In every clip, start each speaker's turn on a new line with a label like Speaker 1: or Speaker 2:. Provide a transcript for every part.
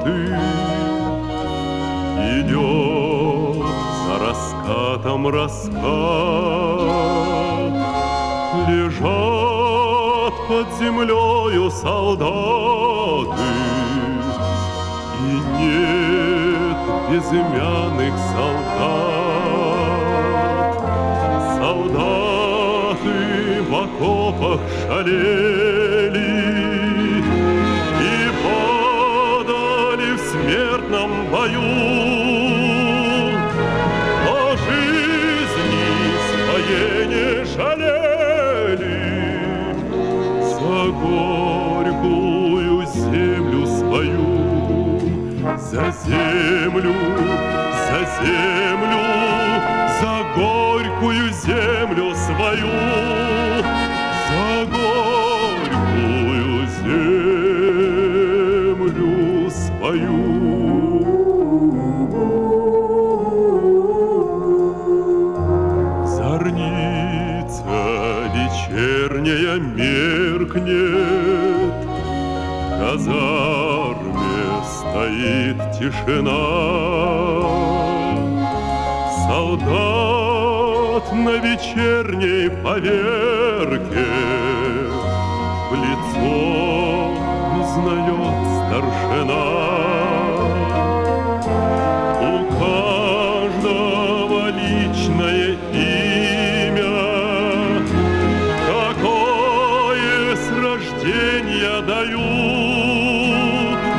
Speaker 1: солдаты. Идет за раскатом раскат, лежат под землею солдаты, и нет безымянных солдат. Солдаты в окопах шалели и падали в смертном бою. О жизни своей не жалели, за горькую землю свою, за землю, за землю, за горькую землю свою, за горькую землю свою. Зорница вечерняя меркнет, в казарме стоит тишина. Солдат на вечерней поверке в лицо узнает старшина. У каждого личное имя, какое с рождения дают,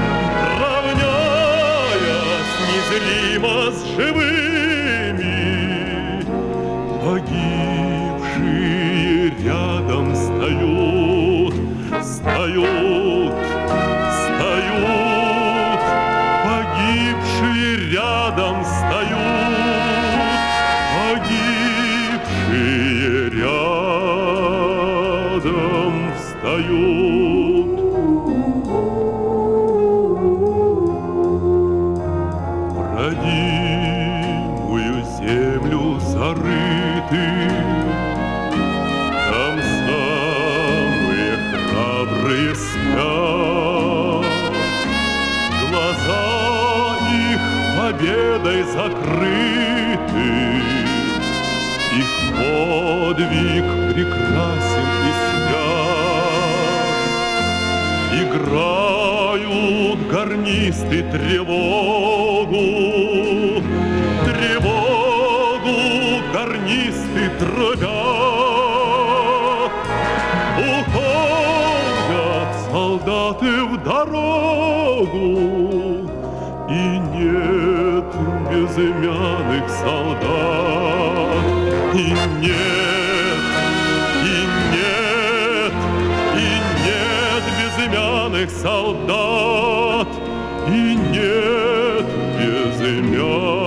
Speaker 1: равняясь незримо с живыми. Погибшие рядом встают, встают, встают. Погибшие рядом встают, погибшие рядом встают. В родимую землю зарыты, там самые храбрые спят. Глаза их победой закрыты, их подвиг прекрасен и свят. Играют гарнисты тревогу, тревогу гарнисты трубят. Уходят солдаты в дорогу, и нет безымянных солдат, и нет, и нет, и нет безымянных солдат, и нет безымянных.